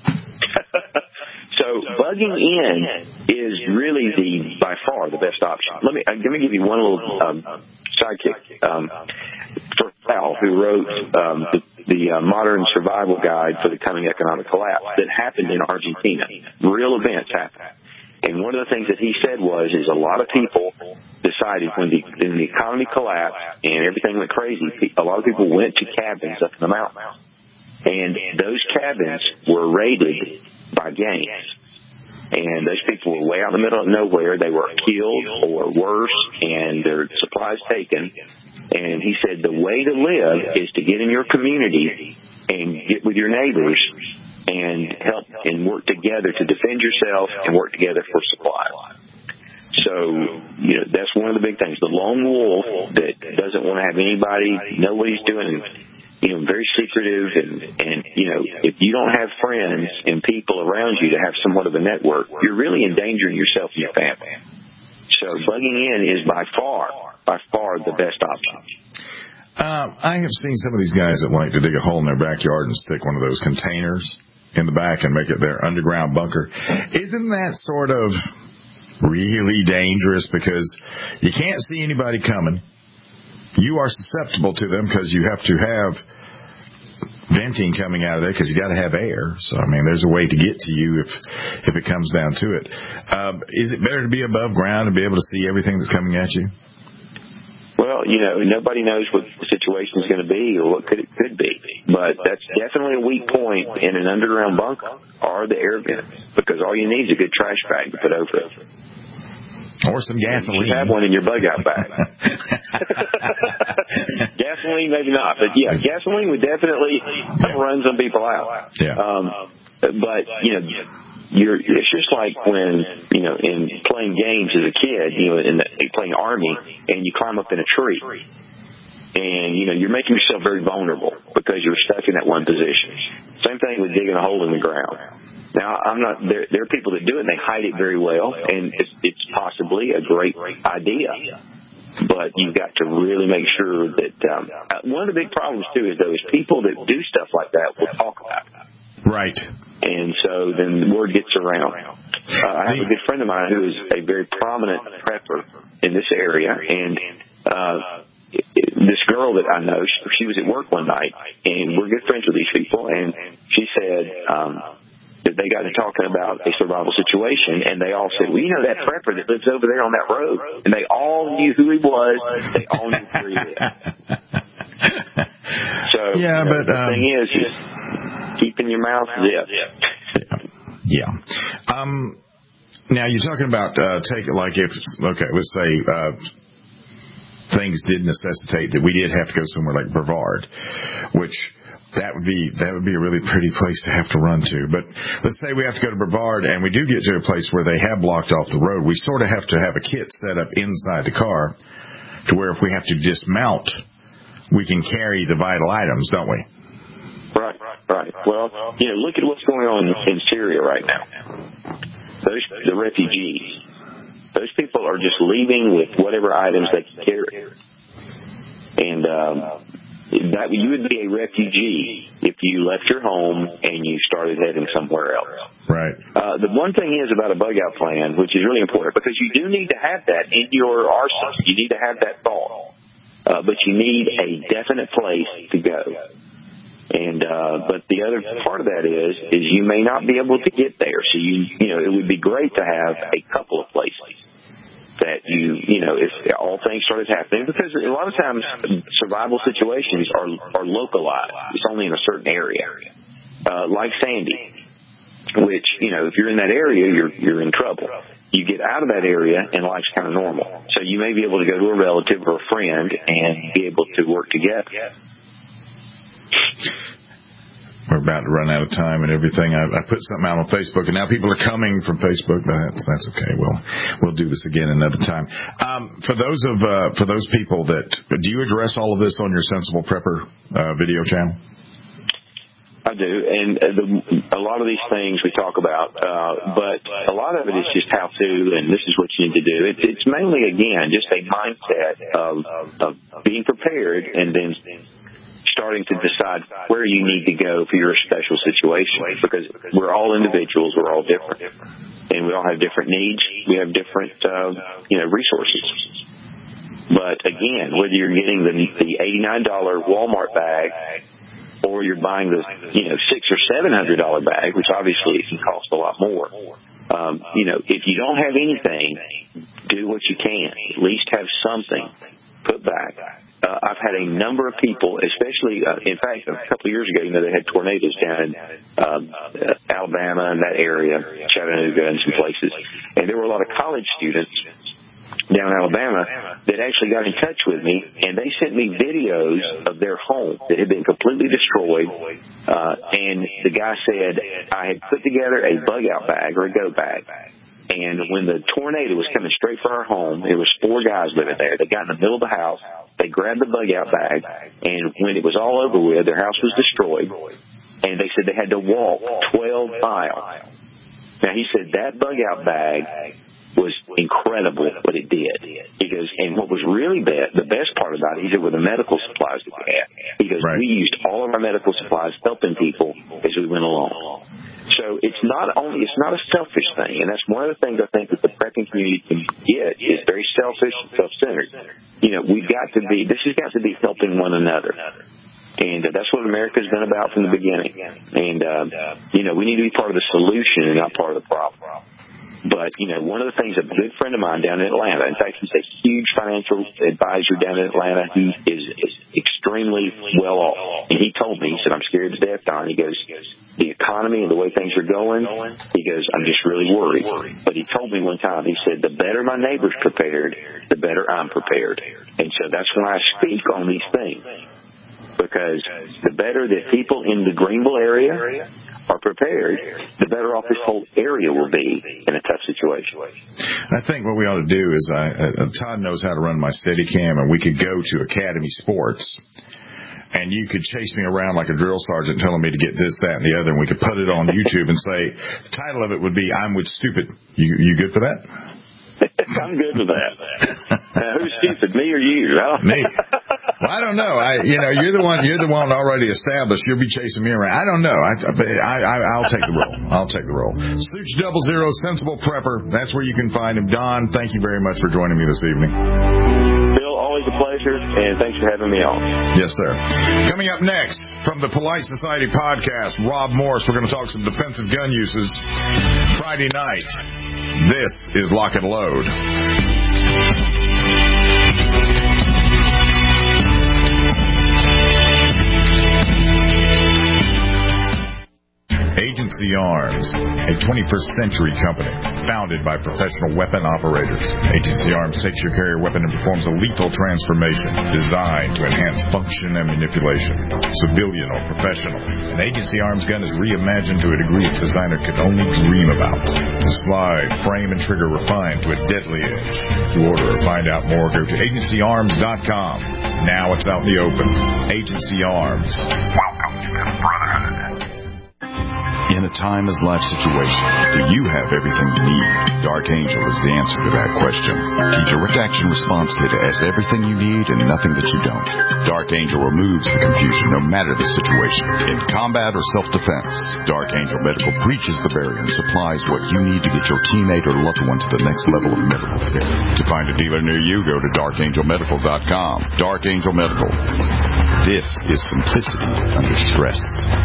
So bugging in is really the by far the best option. Let me uh, let me give you one little um, sidekick. Um, for Powell, who wrote um, the, the uh, Modern Survival Guide for the Coming Economic Collapse, that happened in Argentina. Real events happened. And one of the things that he said was, is a lot of people decided when the, when the economy collapsed and everything went crazy, a lot of people went to cabins up in the mountains. And those cabins were raided by gangs. And those people were way out in the middle of nowhere. They were killed or worse, and their supplies taken. And he said the way to live is to get in your community and get with your neighbors and help and work together to defend yourself and work together for supplies. So, you know, that's one of the big things. The lone wolf that doesn't want to have anybody know what he's doing, you know, very secretive, and, and, you know, if you don't have friends and people around you to have somewhat of a network, you're really endangering yourself and your family. So bugging in is by far, by far the best option. Um, I have seen some of these guys that like to dig a hole in their backyard and stick one of those containers in the back and make it their underground bunker. Isn't that sort of really dangerous? Because you can't see anybody coming. You are susceptible to them because you have to have venting coming out of there because you got to have air. So, I mean, there's a way to get to you if if it comes down to it. Um, is it better to be above ground and be able to see everything that's coming at you? Well, you know, nobody knows what the situation is going to be or what could it could be. But that's definitely a weak point in an underground bunker are the air vents, because all you need is a good trash bag to put over it. Or some gasoline. You should have one in your bug out bag. Gasoline, maybe not. But, yeah, gasoline would definitely yeah. run some people out. Yeah. Um, but, you know, you're, it's just like when, you know, in playing games as a kid, you know, in the, playing Army, and you climb up in a tree. And, you know, you're making yourself very vulnerable because you're stuck in that one position. Same thing with digging a hole in the ground. Now, I'm not. There, there are people that do it, and they hide it very well, and it's, it's possibly a great idea. But you've got to really make sure that um, one of the big problems too is those people that do stuff like that will talk about it. Right. And so then the word gets around. Uh, I have a good friend of mine who is a very prominent prepper in this area, and uh, this girl that I know, she, she was at work one night, and we're good friends with these people, and she said. Um, that they got to talking about a survival situation, and they all said, well, you know that prepper that lives over there on that road? And they all knew who he was. They all knew where he lived. So yeah, you know, but, the um, thing is, is keeping your mouth zipped. Yeah. yeah. Um, now, you're talking about uh, take it like if, okay, let's say uh, things did necessitate that we did have to go somewhere like Brevard, which... That would be that would be a really pretty place to have to run to. But let's say we have to go to Brevard and we do get to a place where they have blocked off the road. We sort of have to have a kit set up inside the car to where if we have to dismount, we can carry the vital items, don't we? Right, right. Well, you know, look at what's going on in Syria right now. Those the refugees. Those people are just leaving with whatever items they can carry. And um that you would be a refugee if you left your home and you started heading somewhere else. Right. Uh, the one thing is about a bug out plan, which is really important, because you do need to have that in your arsenal. You need to have that thought, uh, but you need a definite place to go. And uh, but the other part of that is is you may not be able to get there. So you you know it would be great to have a couple of places that you, you know, if all things started happening, because a lot of times survival situations are are localized. It's only in a certain area, uh, like Sandy, which, you know, if you're in that area, you're you're in trouble. You get out of that area, and life's kind of normal. So you may be able to go to a relative or a friend and be able to work together. We're about to run out of time and everything. I, I put something out on Facebook, and now people are coming from Facebook, but that's, that's okay. We'll we'll do this again another time. Um, for those of uh, for those people that do you address all of this on your Sensible Prepper uh, video channel? I do, and uh, the, a lot of these things we talk about, uh, but a lot of it is just how to, and this is what you need to do. It's, it's mainly, again, just a mindset of, of being prepared, and then starting to decide where you need to go for your special situation, because we're all individuals, we're all different, and we all have different needs, we have different, uh, you know, resources. But again, whether you're getting the, the eighty-nine dollars Walmart bag, or you're buying the, you know, six or seven hundred dollar bag, which obviously it can cost a lot more. Um, you know, if you don't have anything, do what you can. At least have something put back. Uh, I've had a number of people, especially, uh, in fact, a couple of years ago, you know, they had tornadoes down in um, uh, Alabama and that area, Chattanooga and some places. And there were a lot of college students down in Alabama that actually got in touch with me, and they sent me videos of their home that had been completely destroyed. Uh, and the guy said I had put together a bug out bag or a go bag. And when the tornado was coming straight for our home, there was four guys living there. They got in the middle of the house. They grabbed the bug out bag, and when it was all over with, their house was destroyed. And they said they had to walk twelve miles. Now, he said that bug out bag was incredible what it did. He goes, and what was really bad, the best part about it, he said, were the medical supplies that we had. He goes, right. We used all of our medical supplies helping people as we went along. So it's not only, it's not a selfish thing, and that's one of the things I think that the prepping community can get is very selfish and self-centered. You know, we've got to be, this has got to be helping one another. And uh, that's what America's been about from the beginning. And, uh, you know, we need to be part of the solution and not part of the problem. But, you know, one of the things, a good friend of mine down in Atlanta, in fact, he's a huge financial advisor down in Atlanta. He is, is extremely well off. And he told me, he said, I'm scared to death, Don. He goes, the economy and the way things are going, he goes, I'm just really worried. But he told me one time, he said, the better my neighbor's prepared, the better I'm prepared. And so that's when I speak on these things. Because the better that people in the Greenville area are prepared, the better off this whole area will be in a tough situation. I think what we ought to do is, I, uh, Todd knows how to run my Steadicam, and we could go to Academy Sports, and you could chase me around like a drill sergeant telling me to get this, that, and the other, and we could put it on YouTube and say, the title of it would be, I'm with Stupid. You, you good for that? I'm good with that. Uh, who's stupid, me or you? Huh? Me. Well, I don't know. I, you know, you're the one. You're the one already established. You'll be chasing me around. I don't know. I, I, I I'll take the role. I'll take the role. Such Double Zero, Sensible Prepper. That's where you can find him. Don, thank you very much for joining me this evening. Bill, always a pleasure, and thanks for having me on. Yes, sir. Coming up next from the Polite Society podcast, Rob Morse. We're going to talk some defensive gun uses Friday night. This is Lock and Load. Agency Arms, a twenty-first century company founded by professional weapon operators. Agency Arms takes your carrier weapon and performs a lethal transformation designed to enhance function and manipulation. Civilian or professional, an Agency Arms gun is reimagined to a degree its designer could only dream about. The slide, frame, and trigger refined to a deadly edge. To order or find out more, go to agency arms dot com. Now it's out in the open. Agency Arms. Welcome to the Brotherhood. In a timeless-life situation, do you have everything you need? Dark Angel is the answer to that question. The Direct Action Response Kit has everything you need and nothing that you don't. Dark Angel removes the confusion no matter the situation. In combat or self-defense, Dark Angel Medical breaches the barrier and supplies what you need to get your teammate or loved one to the next level of medical care. To find a dealer near you, go to dark angel medical dot com. Dark Angel Medical. This is simplicity under stress.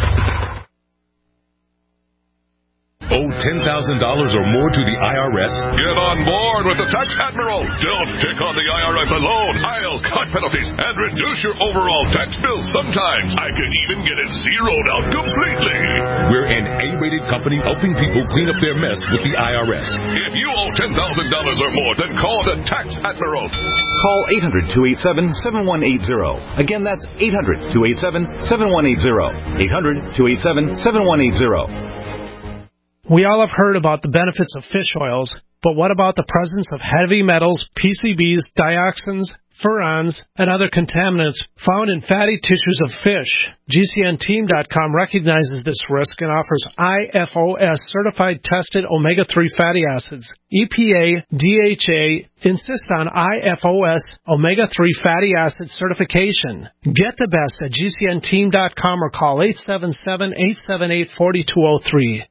Owe ten thousand dollars or more to the I R S? Get on board with the Tax Admiral. Don't pick on the I R S alone. I'll cut penalties and reduce your overall tax bill. Sometimes I can even get it zeroed out completely. We're an A-rated company helping people clean up their mess with the I R S. If you owe ten thousand dollars or more, then call the Tax Admiral. Call eight hundred, two eight seven, seven one eight zero. Again, that's eight hundred, two eight seven, seven one eight zero. eight hundred, two eight seven, seven one eight zero. We all have heard about the benefits of fish oils, but what about the presence of heavy metals, P C Bs, dioxins, furans, and other contaminants found in fatty tissues of fish? G C N team dot com recognizes this risk and offers I F O S certified tested omega three fatty acids. E P A, D H A insist on I F O S omega three fatty acid certification. Get the best at G C N team dot com or call eight seven seven, eight seven eight, four two zero three.